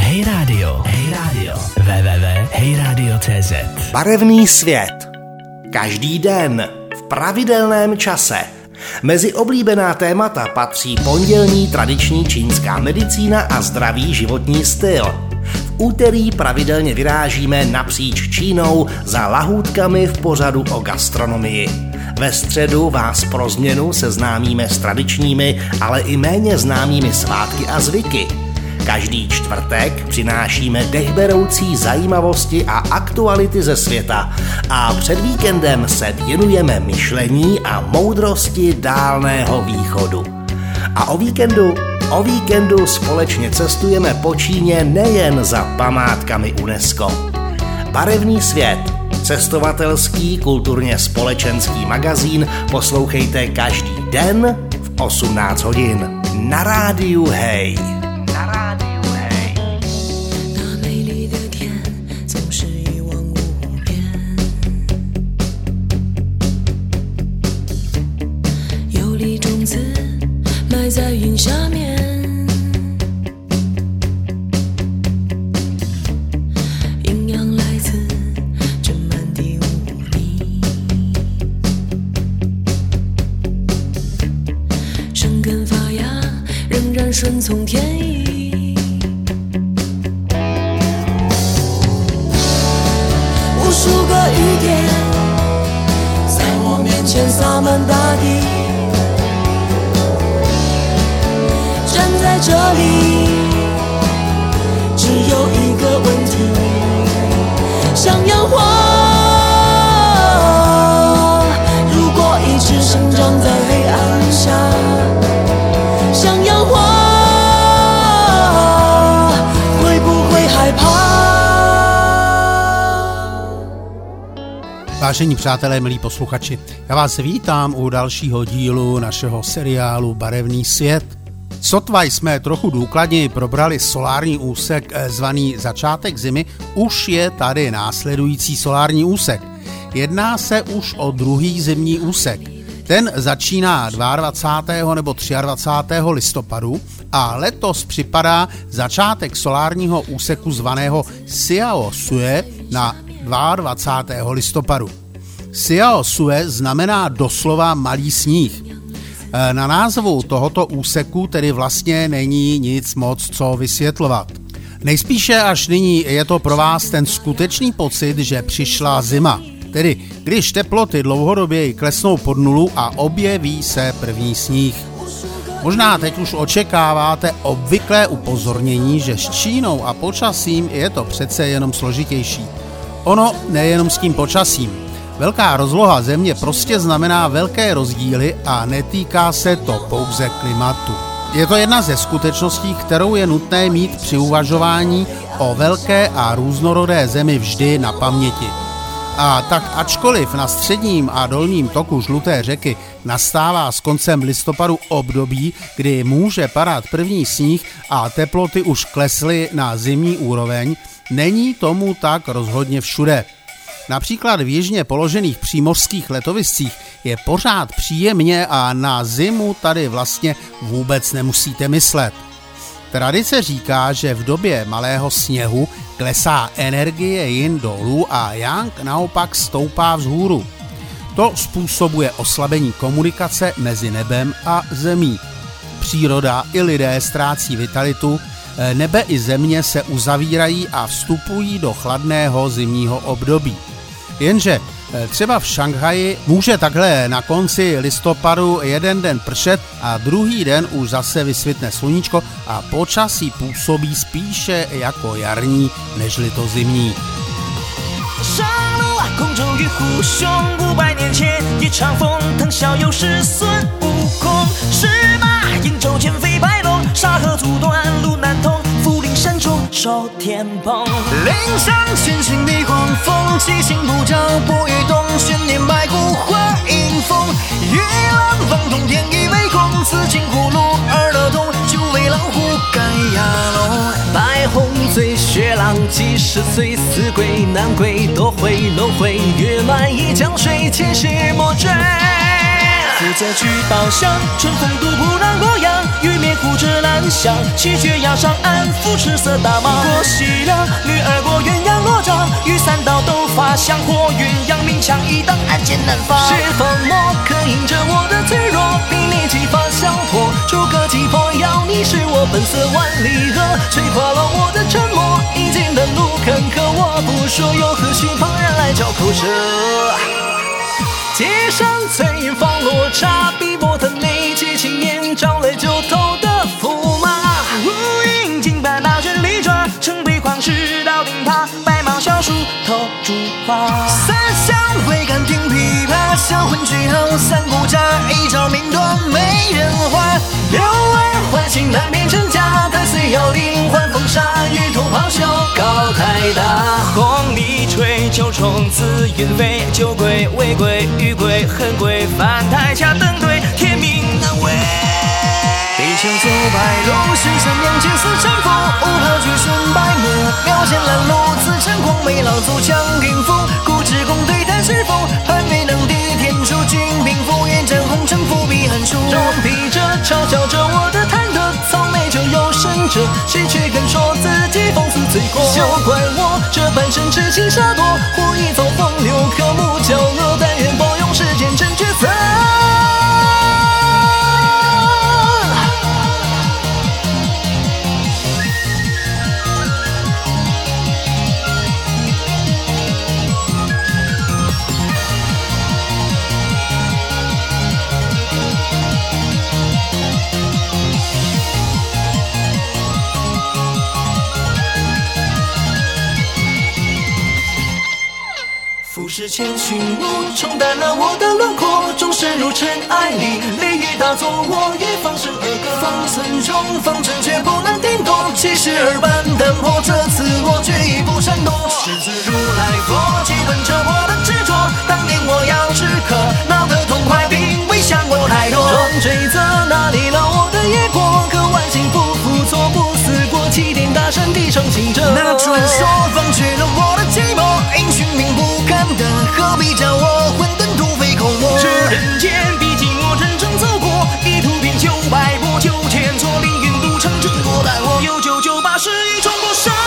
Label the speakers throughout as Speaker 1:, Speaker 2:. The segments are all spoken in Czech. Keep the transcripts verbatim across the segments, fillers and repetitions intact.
Speaker 1: Hej Radio. Hej Radio. w w w tečka hej radio tečka cé zet.
Speaker 2: Barevný svět. Každý den. V pravidelném čase. Mezi oblíbená témata patří pondělní tradiční čínská medicína a zdravý životní styl. V úterý pravidelně vyrážíme napříč Čínou za lahůdkami v pořadu o gastronomii. Ve středu vás pro změnu seznámíme s tradičními, ale i méně známými svátky a zvyky. Každý čtvrtek přinášíme dechberoucí zajímavosti a aktuality ze světa a před víkendem se věnujeme myšlení a moudrosti Dálného východu. A o víkendu, o víkendu společně cestujeme po Číně nejen za památkami UNESCO. Barevný svět, cestovatelský, kulturně společenský magazín poslouchejte každý den v osmnáct hodin na rádiu Hej. Na rádiu Hej.
Speaker 3: 那美丽的天总是一望无边，有粒种子埋在云下面，营养来自这满地无泥，生根发芽仍然顺从天意。无数个雨点在我面前洒满大地，站在这里只有一个问题，像样花如果一直生长在黑暗下，像样花会不会害怕？
Speaker 4: Vážení přátelé, milí posluchači, já vás vítám u dalšího dílu našeho seriálu Barevný svět. Sotva jsme trochu důkladněji probrali solární úsek zvaný Začátek zimy, už je tady následující solární úsek. Jedná se už o druhý zimní úsek. Ten začíná dvacátého druhého nebo dvacátého třetího listopadu a letos připadá začátek solárního úseku zvaného Xiao Sue na dvacátého druhého listopadu. Xiao Sue znamená doslova malý sníh. Na názvu tohoto úseku tedy vlastně není nic moc co vysvětlovat. Nejspíše až nyní je to pro vás ten skutečný pocit, že přišla zima. Tedy když teploty dlouhodobě klesnou pod nulu a objeví se první sníh. Možná teď už očekáváte obvyklé upozornění, že s Čínou a počasím je to přece jenom složitější. Ono nejenom s tím počasím. Velká rozloha země prostě znamená velké rozdíly a netýká se to pouze klimatu. Je to jedna ze skutečností, kterou je nutné mít při uvažování o velké a různorodé zemi vždy na paměti. A tak ačkoliv na středním a dolním toku žluté řeky nastává s koncem listopadu období, kdy může padat první sníh a teploty už klesly na zimní úroveň, není tomu tak rozhodně všude. Například v jižně položených přímořských letoviscích je pořád příjemně a na zimu tady vlastně vůbec nemusíte myslet. Tradice říká, že v době malého sněhu klesá energie yin dolů a yang naopak stoupá vzhůru. To způsobuje oslabení komunikace mezi nebem a zemí. Příroda i lidé ztrácí vitalitu, nebe i země se uzavírají a vstupují do chladného zimního období. Jenže třeba v Šanghaji může takhle na konci listopadu jeden den pršet a druhý den už zase vysvitne sluníčko a počasí působí spíše jako jarní, nežli to zimní.
Speaker 5: 上路啊，空中与虎兄，五百年前一场风，腾骁勇士孙悟空，十马迎州剑飞白龙，沙河阻断路难通，福陵山中守天蓬，岭上群星逆黄风，七星不照波与洞，悬念白骨化阴风，玉兰放通天意为空，紫金葫芦二得通，九尾老虎盖亚龙，白虹醉雪浪几十岁，死鬼难归，多回轮回，月满一江水，前世莫追。 负责举报响，春风独不让洛阳，玉面护着南翔，气绝崖上安抚赤色大马。过西凉，女儿国鸳鸯罗帐，雨伞刀斗发香火鸳鸯鸣枪一挡，暗箭难发。是风魔刻印着我的脆弱，比你激发相破，诸葛击破，要你是我本色万里河，吹垮了我的沉默，已经的路坎坷我不说，又何须旁人来嚼口舌。街上翠影放落茶，碧波的内气青年招来九头的驸马。乌云金斑大卷里抓，城北狂狮到顶塔，白毛小树头烛花。三香会敢听琵琶，销魂句号三顾家，一朝命断美人花。六儿唤醒难辨真假，太岁摇铃换风沙，玉兔咆哮高台大。红泥吹九重紫云飞，酒鬼未归玉鬼恨鬼翻台下登对，天命难违。地球走白龙，石山阳剑似尘风，五号巨顺白目，妙剑拦路自成狂，美老祖强平复，固执共对但是否还未能敌天诛君平复，远战红尘伏笔寒书，装逼着嘲笑着我的贪得，草莓就有神者，谁却敢说自己风姿罪过？休怪我这半生痴情傻多，或一遭风流和睦交恶，但愿保佑世间真抉择。浮世千寻雾，冲淡了我的轮廓，终身入尘埃里，雷雨大作，我也放声而歌。方寸中，方寸却不能定夺，七十二般淡泊，这次我决意不闪躲。狮子如来佛，记问着我的执着，当年我要止渴，闹得痛快，并未想过太多。撞追责哪里了我的野果，可万幸不负错，不思过，齐天大圣地上行者。那传说放却了我的寂寞，因循命不堪的，何必叫我混沌土匪口沫？这人间毕竟我真正走过，一途遍九百步，九千错，凌云渡城争过待我，有九九八十一重过山。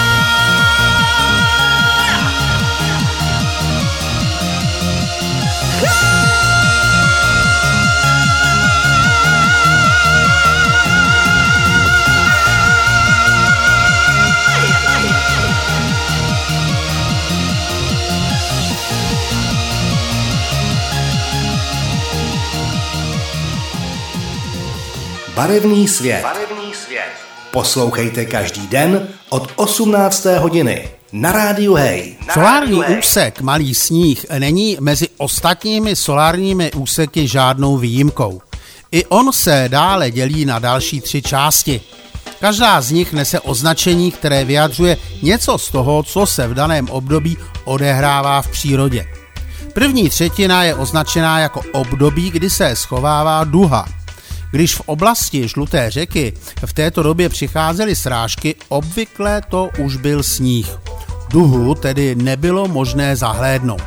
Speaker 2: Barevný svět. Barevný svět. Poslouchejte každý den od osmnácté hodiny na rádiu Hej. Na
Speaker 4: Solární
Speaker 2: rádiu
Speaker 4: úsek Malý Sníh není mezi ostatními solárními úseky žádnou výjimkou. I on se dále dělí na další tři části. Každá z nich nese označení, které vyjadřuje něco z toho, co se v daném období odehrává v přírodě. První třetina je označená jako období, kdy se schovává duha. Když v oblasti Žluté řeky v této době přicházely srážky, obvykle to už byl sníh. Duhu tedy nebylo možné zahlédnout.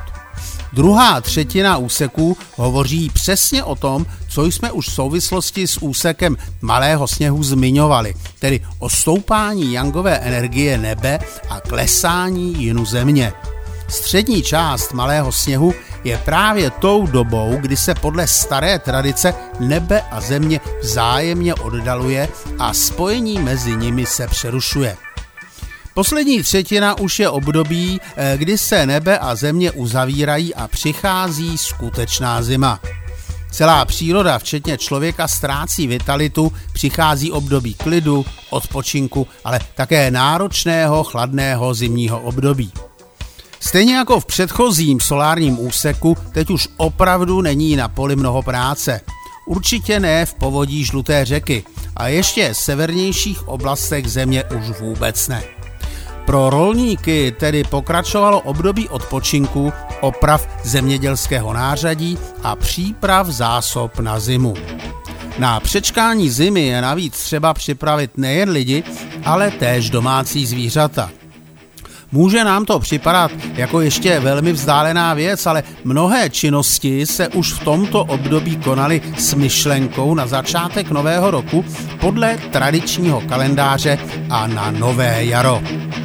Speaker 4: Druhá třetina úseků hovoří přesně o tom, co jsme už v souvislosti s úsekem Malého sněhu zmiňovali, tedy o stoupání jangové energie nebe a klesání jinu země. Střední část Malého sněhu je právě tou dobou, kdy se podle staré tradice nebe a země vzájemně oddaluje a spojení mezi nimi se přerušuje. Poslední třetina už je období, kdy se nebe a země uzavírají a přichází skutečná zima. Celá příroda, včetně člověka, ztrácí vitalitu, přichází období klidu, odpočinku, ale také náročného, chladného zimního období. Stejně jako v předchozím solárním úseku, teď už opravdu není na poli mnoho práce. Určitě ne v povodí Žluté řeky a ještě v severnějších oblastech země už vůbec ne. Pro rolníky tedy pokračovalo období odpočinku, oprav zemědělského nářadí a příprav zásob na zimu. Na přečkání zimy je navíc třeba připravit nejen lidi, ale též domácí zvířata. Může nám to připadat jako ještě velmi vzdálená věc, ale mnohé činnosti se už v tomto období konaly s myšlenkou na začátek nového roku podle tradičního kalendáře a na nové jaro.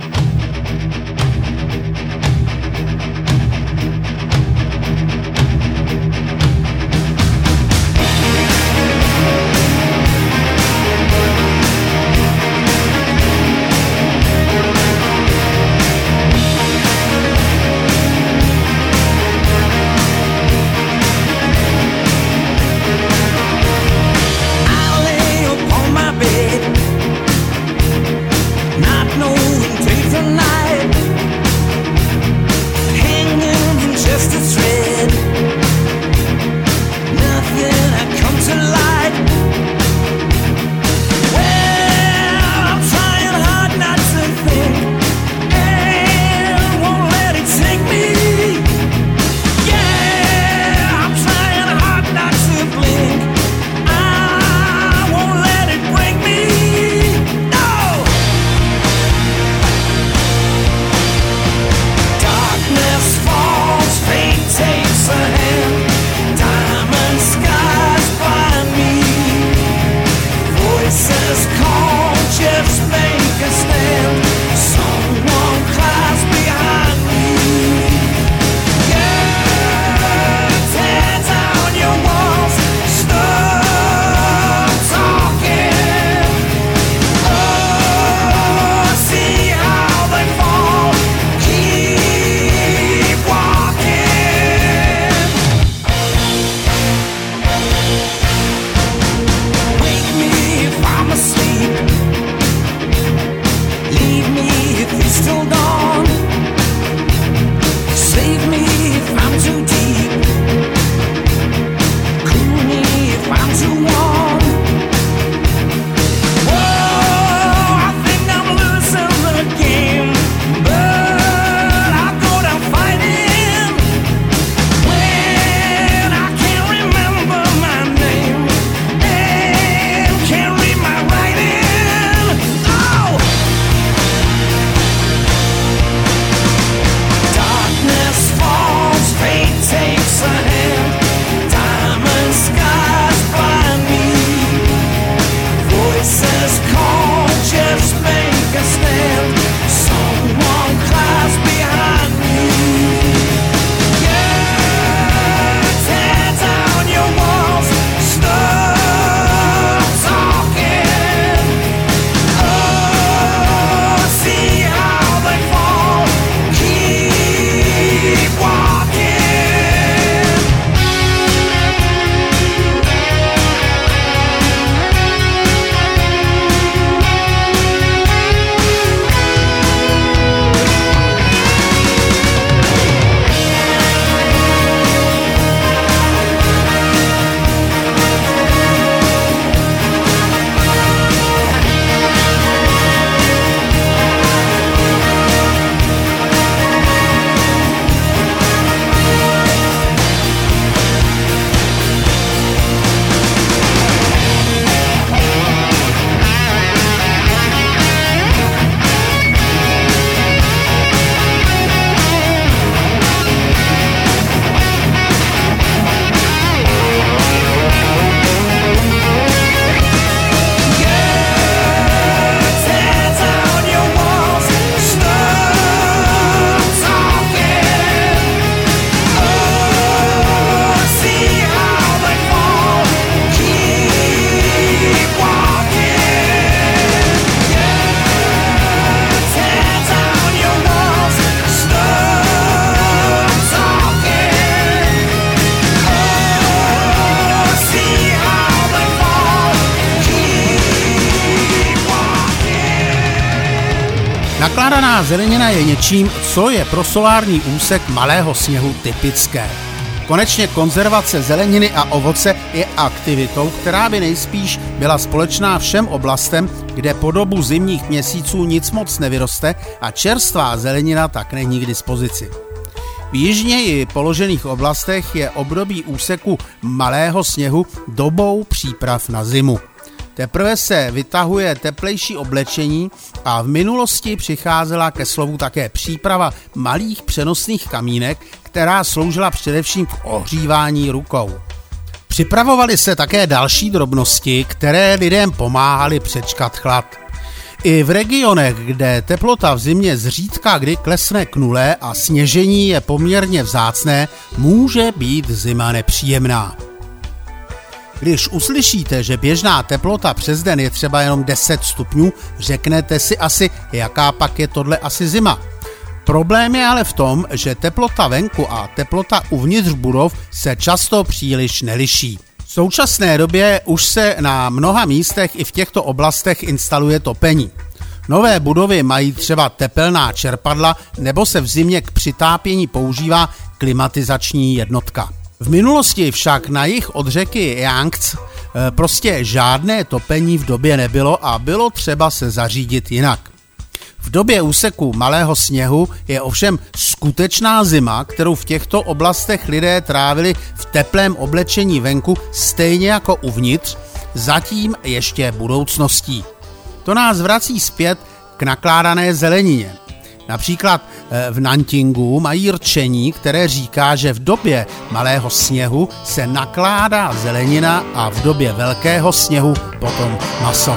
Speaker 6: Nakládaná zelenina je něčím, co je pro solární úsek malého sněhu typické. Konečně konzervace zeleniny a ovoce je aktivitou, která by nejspíš byla společná všem oblastem, kde po dobu zimních měsíců nic moc nevyroste a čerstvá zelenina tak není k dispozici. V jižněji položených oblastech je období úseku malého sněhu dobou příprav na zimu.
Speaker 4: teprve se vytahuje teplejší oblečení a v minulosti přicházela ke slovu také příprava malých přenosných kamínek, která sloužila především k ohřívání rukou. Připravovaly se také další drobnosti, které lidem pomáhaly přečkat chlad. I v regionech, kde teplota v zimě zřídka kdy klesne k nule a sněžení je poměrně vzácné, může být zima nepříjemná. Když uslyšíte, že běžná teplota přes den je třeba jenom deset stupňů, řeknete si asi, jaká pak je tohle asi zima. Problém je ale v tom, že teplota venku a teplota uvnitř budov se často příliš neliší. V současné době už se na mnoha místech i v těchto oblastech instaluje topení. Nové budovy mají třeba tepelná čerpadla nebo se v zimě k přitápění používá klimatizační jednotka. V minulosti však na jih od řeky Yangtze prostě žádné topení v době nebylo a bylo třeba se zařídit jinak. V době úseku malého sněhu je ovšem skutečná zima, kterou v těchto oblastech lidé trávili v teplém oblečení venku stejně jako uvnitř, zatím ještě budoucností. To nás vrací zpět k nakládané zelenině. Například v Nantingu mají rčení, které říká, že v době malého sněhu se nakládá zelenina a v době velkého sněhu potom maso.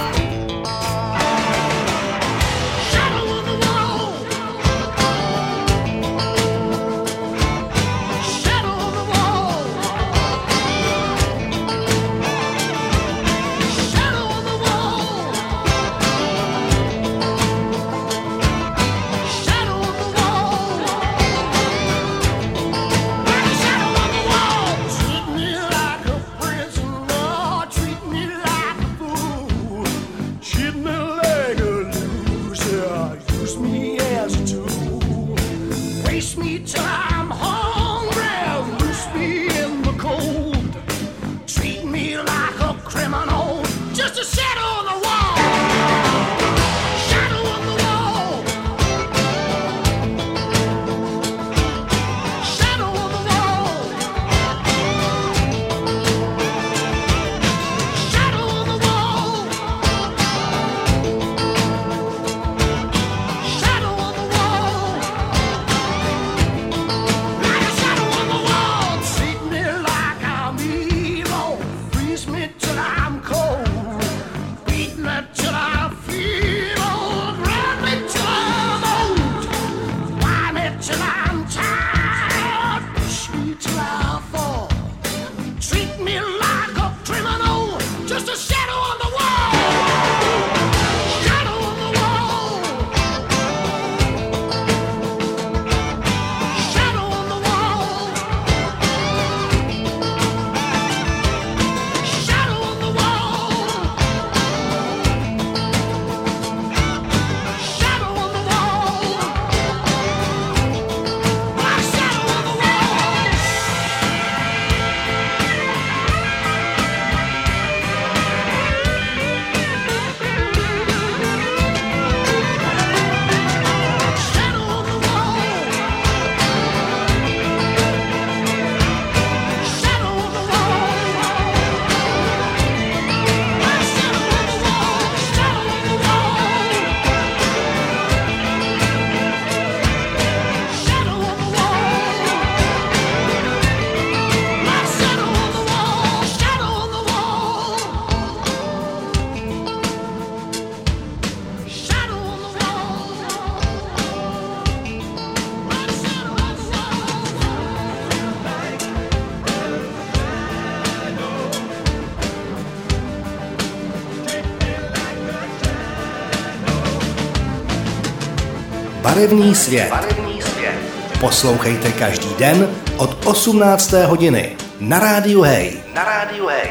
Speaker 2: Barevný svět. Barevný svět. Poslouchejte každý den od osmnácté hodiny na rádiu Hej. Na rádiu Hej.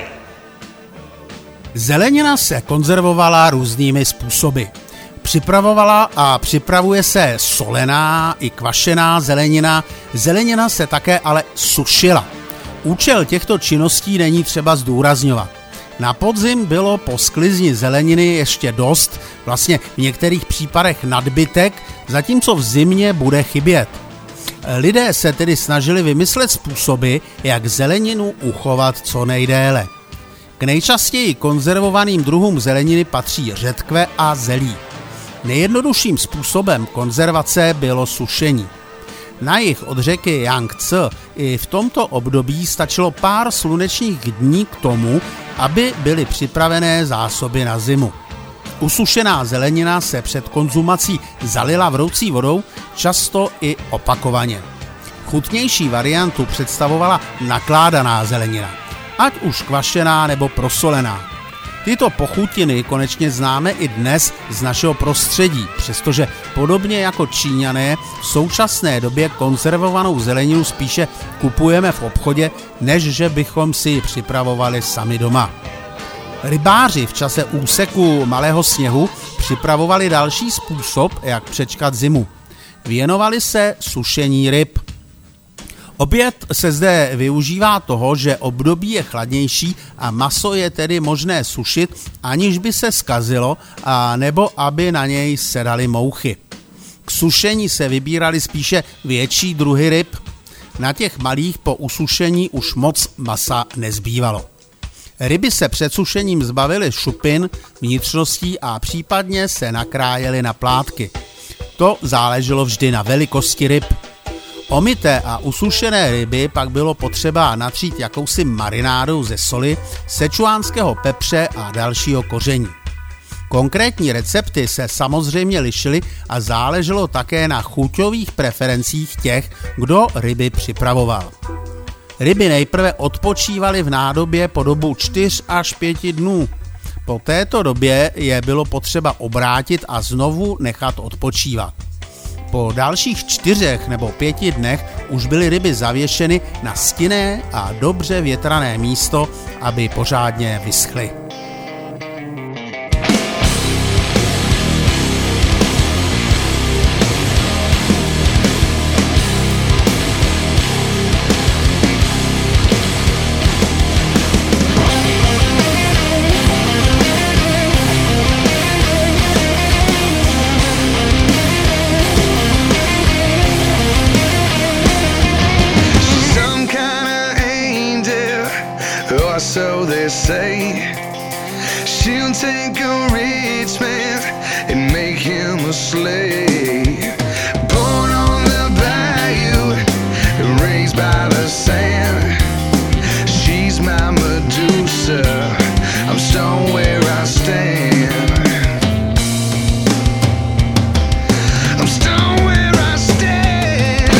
Speaker 4: Zelenina se konzervovala různými způsoby. Připravovala a připravuje se solená i kvašená zelenina. Zelenina se také ale sušila. Účel těchto činností není třeba zdůrazňovat. Na podzim bylo po sklizni zeleniny ještě dost, vlastně v některých případech nadbytek, zatímco v zimě bude chybět. Lidé se tedy snažili vymyslet způsoby, jak zeleninu uchovat co nejdéle. K nejčastěji konzervovaným druhům zeleniny patří řetkve a zelí. Nejjednodušším způsobem konzervace bylo sušení. Na jih od řeky Yangtze i v tomto období stačilo pár slunečních dní k tomu, aby byly připravené zásoby na zimu. Usušená zelenina se před konzumací zalila vroucí vodou, často i opakovaně. Chutnější variantu představovala nakládaná zelenina, ať už kvašená nebo prosolená. Tyto pochutiny konečně známe i dnes z našeho prostředí, přestože podobně jako Číňané v současné době konzervovanou zeleninu spíše kupujeme v obchodě, než že bychom si ji připravovali sami doma. Rybáři v čase úseku malého sněhu připravovali další způsob, jak přečkat zimu. Věnovali se sušení ryb. Opět se zde využívá toho, že období je chladnější a maso je tedy možné sušit, aniž by se zkazilo a nebo aby na něj sedaly mouchy. K sušení se vybíraly spíše větší druhy ryb. Na těch malých po usušení už moc masa nezbývalo. Ryby se před sušením zbavily šupin, vnitřností a případně se nakrájely na plátky. To záleželo vždy na velikosti ryb. Omyté a usušené ryby pak bylo potřeba natřít jakousi marinádou ze soli, sečuánského pepře a dalšího koření. Konkrétní recepty se samozřejmě lišily a záleželo také na chuťových preferencích těch, kdo ryby připravoval. Ryby nejprve odpočívaly v nádobě po dobu čtyř až pěti dnů. Po této době je bylo potřeba obrátit a znovu nechat odpočívat. Po dalších čtyřech nebo pěti dnech už byly ryby zavěšeny na stinné a dobře větrané místo, aby pořádně vyschly.
Speaker 7: So they say she'll take a rich man and make him a slave. Born on the bayou, raised by the sand. She's my Medusa, I'm stone where I stand. I'm stone where I stand.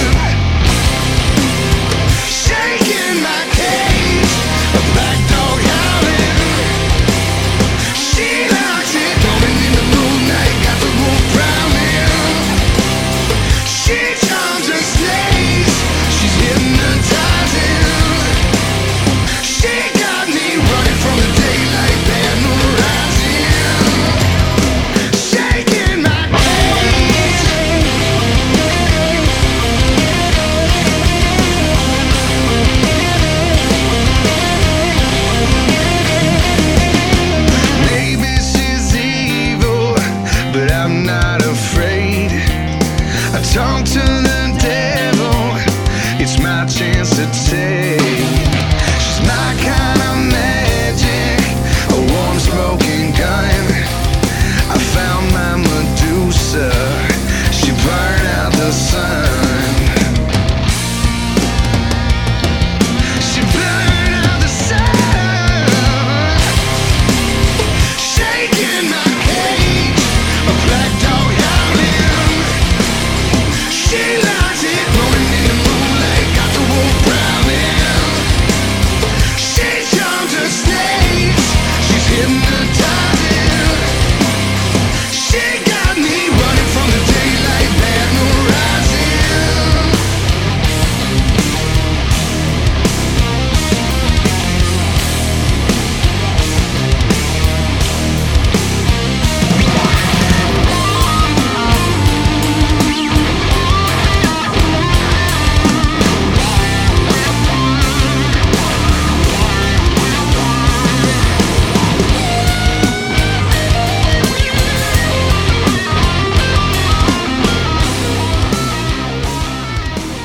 Speaker 7: Shaking my cage, a black dog howling. She likes it, going in the moonlight, got the wolf prowling. She charms and slays, she's hypnotizing. She got me running from the daylight, bad moon rising. Shaking my cage. Maybe she's evil, but I'm not afraid. I talk to the devil, it's my chance to take. She's my kind of magic, a warm smoking gun. I found my Medusa, she burned out the sun. She burned out the sun. Shaking my cage, a black dog howling. She likes it, rolling in the moonlight, got the wolf prowling. She charms her snakes, she's hypnotizing. She got me running from the daylight, bad moon rising.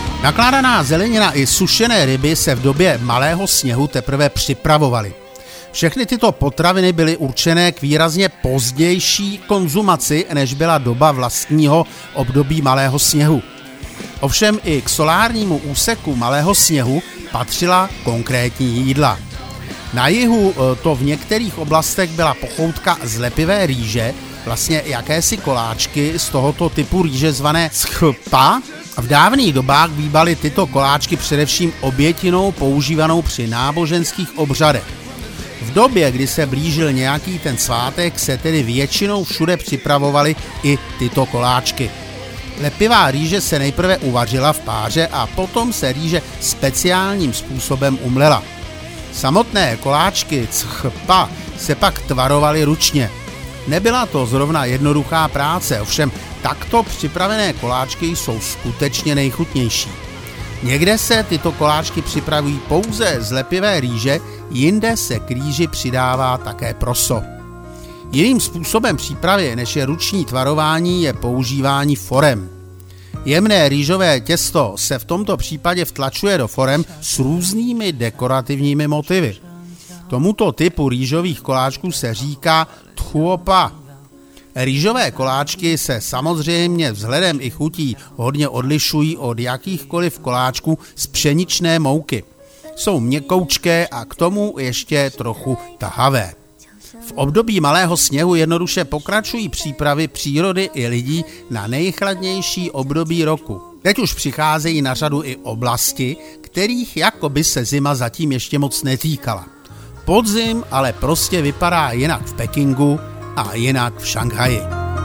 Speaker 4: Nakládaná zelenina i sušené ryby se v době malého sněhu teprve připravovaly. Všechny tyto potraviny byly určené k výrazně pozdější konzumaci, než byla doba vlastního období malého sněhu. Ovšem i k solárnímu úseku malého sněhu patřila konkrétní jídla. Na jihu to v některých oblastech byla pochoutka z lepivé rýže, vlastně jakési koláčky z tohoto typu rýže zvané schpa. V dávných dobách bývaly tyto koláčky především obětinou používanou při náboženských obřadech. V době, kdy se blížil nějaký ten svátek, se tedy většinou všude připravovaly i tyto koláčky. Lepivá rýže se nejprve uvařila v páře a potom se rýže speciálním způsobem umlela. Samotné koláčky chpa se pak tvarovaly ručně. Nebyla to zrovna jednoduchá práce, ovšem takto připravené koláčky jsou skutečně nejchutnější. Někde se tyto koláčky připravují pouze z lepivé rýže, jinde se k rýži přidává také proso. Jiným způsobem přípravy, než je ruční tvarování, je používání forem. Jemné rýžové těsto se v tomto případě vtlačuje do forem s různými dekorativními motivy. Tomuto typu rýžových koláčků se říká tchuopa. Rýžové koláčky se samozřejmě vzhledem i chutí hodně odlišují od jakýchkoliv koláčků z pšeničné mouky. Jsou měkoučké a k tomu ještě trochu tahavé. V období malého sněhu jednoduše pokračují přípravy přírody i lidí na nejchladnější období roku. Teď už přicházejí na řadu i oblasti, kterých jakoby se zima zatím ještě moc netýkala. Podzim ale prostě vypadá jinak v Pekingu a jinak v Šanghaji.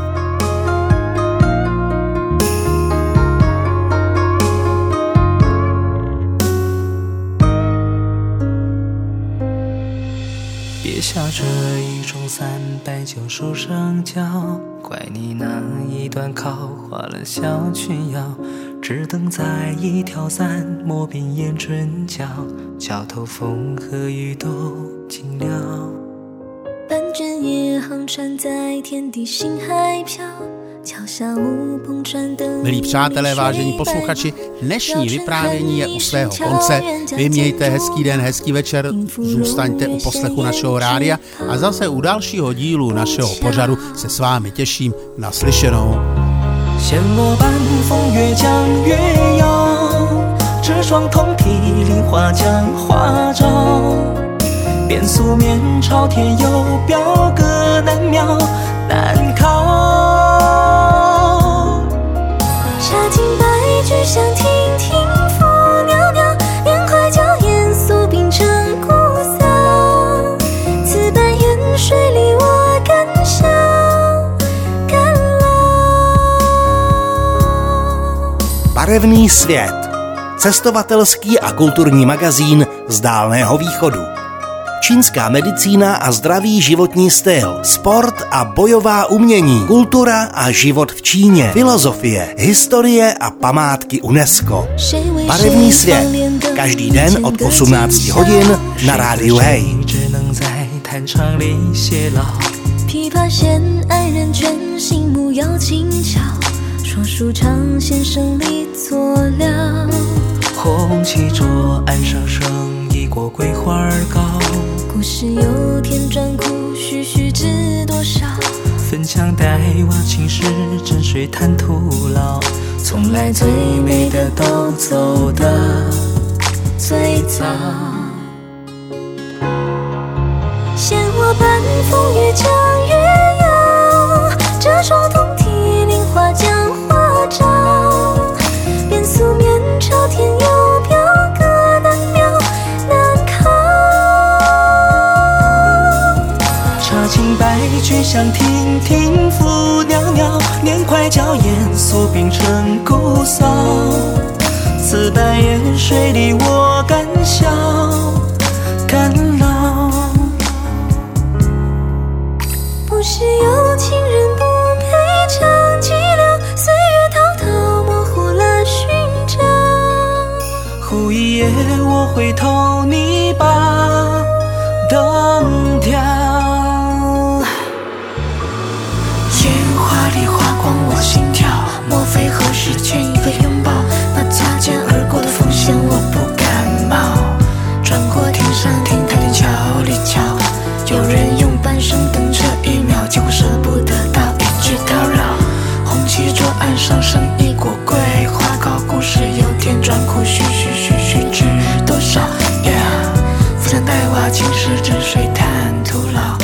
Speaker 5: 别笑这一种三百九十生胶，怪你那一段靠花了小裙腰，只等在一条伞抹遍眼唇角，桥头风和雨都尽了。
Speaker 3: 半卷夜航船在天地心海飘，桥下乌篷船灯。
Speaker 4: Milí přátelé, vážení posluchači, dnešní vyprávění je u svého konce. Vy mějte hezký den, hezký večer, zůstaňte u poslechu našeho rádia a zase u dalšího dílu našeho pořadu se s vámi těším. Naslyšenou.
Speaker 5: 弦落半风越降越遥，这双通体菱花将花招。变素面朝天有表，各难描难考。
Speaker 3: 茶尽白菊香，亭亭拂袅袅，莲快娇艳，素饼成姑嫂。此般远水里我敢笑，敢捞。
Speaker 2: Barevný svět. Cestovatelský a kulturní magazín z Dálného východu. Čínská medicína a zdravý životní styl, sport a bojová umění, kultura a život v Číně, filozofie, historie a památky UNESCO. Barevný svět. Každý den od osmnácti hodin na rádiu Hej.
Speaker 3: 琵琶弦，爱人倦，心木摇轻巧，说书唱先生离作了。
Speaker 5: 红旗桌岸上生一锅桂花糕，
Speaker 3: 故事有天转苦，须须知多少？
Speaker 5: 粉墙黛瓦青石，枕水谈徒劳。从来最美的都走得最早。
Speaker 3: 嫌我半风越降越遥，这双通体菱花将花招。变素面朝天有表，各难描难考。
Speaker 5: 茶尽白菊香，亭亭拂袅袅，莲快娇艳，素饼成姑嫂。此般远水里我敢笑，敢捞。
Speaker 3: 不是有情人不配尝寂寥，岁月滔滔模糊了寻找。
Speaker 5: 忽一夜我回头，你把灯调。烟花里划光我心跳，莫非何时欠一个拥抱？那擦肩而过的风险我不感冒。转过天桌岸上剩一锅桂花糕，故事由天转苦，徐徐徐徐知多少 Yeah， 浮山黛瓦，青石止水滩徒劳。